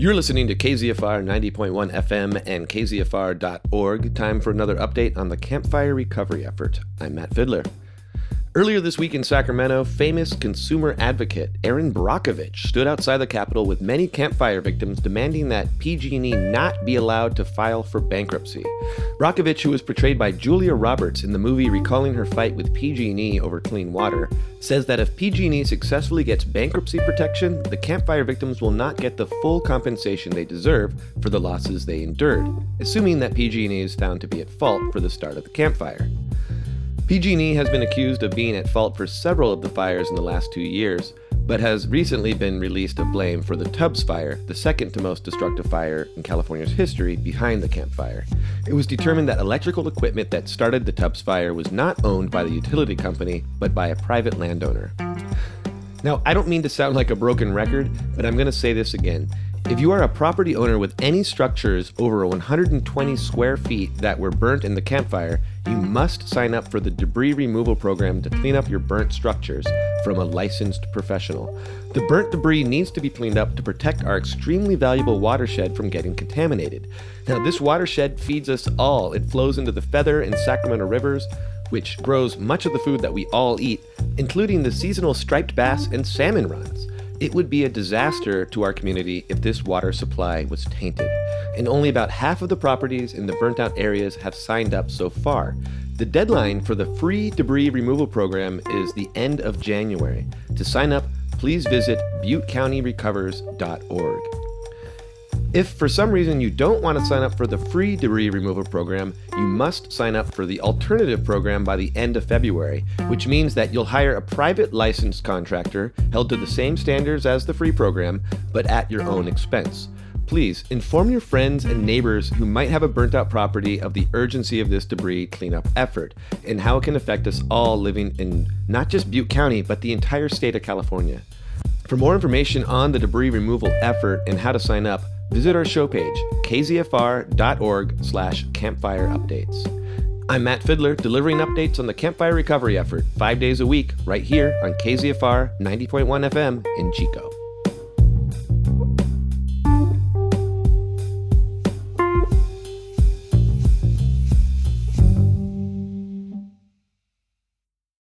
You're listening to KZFR 90.1 FM and KZFR.org. Time for another update on the campfire recovery effort. I'm Matt Fidler. Earlier this week in Sacramento, famous consumer advocate Erin Brockovich stood outside the Capitol with many campfire victims demanding that PG&E not be allowed to file for bankruptcy. Brockovich, who was portrayed by Julia Roberts in the movie recalling her fight with PG&E over clean water, says that if PG&E successfully gets bankruptcy protection, the campfire victims will not get the full compensation they deserve for the losses they endured, assuming that PG&E is found to be at fault for the start of the campfire. PG&E has been accused of being at fault for several of the fires in the last 2 years, but has recently been released of blame for the Tubbs Fire, the second to most destructive fire in California's history behind the Camp Fire. It was determined that electrical equipment that started the Tubbs Fire was not owned by the utility company, but by a private landowner. Now, I don't mean to sound like a broken record, but I'm going to say this again. If you are a property owner with any structures over 120 square feet that were burnt in the campfire, you must sign up for the debris removal program to clean up your burnt structures from a licensed professional. The burnt debris needs to be cleaned up to protect our extremely valuable watershed from getting contaminated. Now, this watershed feeds us all. It flows into the Feather and Sacramento rivers, which grows much of the food that we all eat, including the seasonal striped bass and salmon runs. It would be a disaster to our community if this water supply was tainted, and only about half of the properties in the burnt-out areas have signed up so far. The deadline for the free debris removal program is the end of January. To sign up, please visit ButteCountyRecovers.org. If for some reason you don't want to sign up for the free debris removal program, you must sign up for the alternative program by the end of February, which means that you'll hire a private licensed contractor held to the same standards as the free program, but at your own expense. Please inform your friends and neighbors who might have a burnt-out property of the urgency of this debris cleanup effort and how it can affect us all living in not just Butte County, but the entire state of California. For more information on the debris removal effort and how to sign up, visit our show page, kzfr.org/campfire updates. I'm Matt Fidler, delivering updates on the campfire recovery effort 5 days a week, right here on KZFR 90.1 FM in Chico.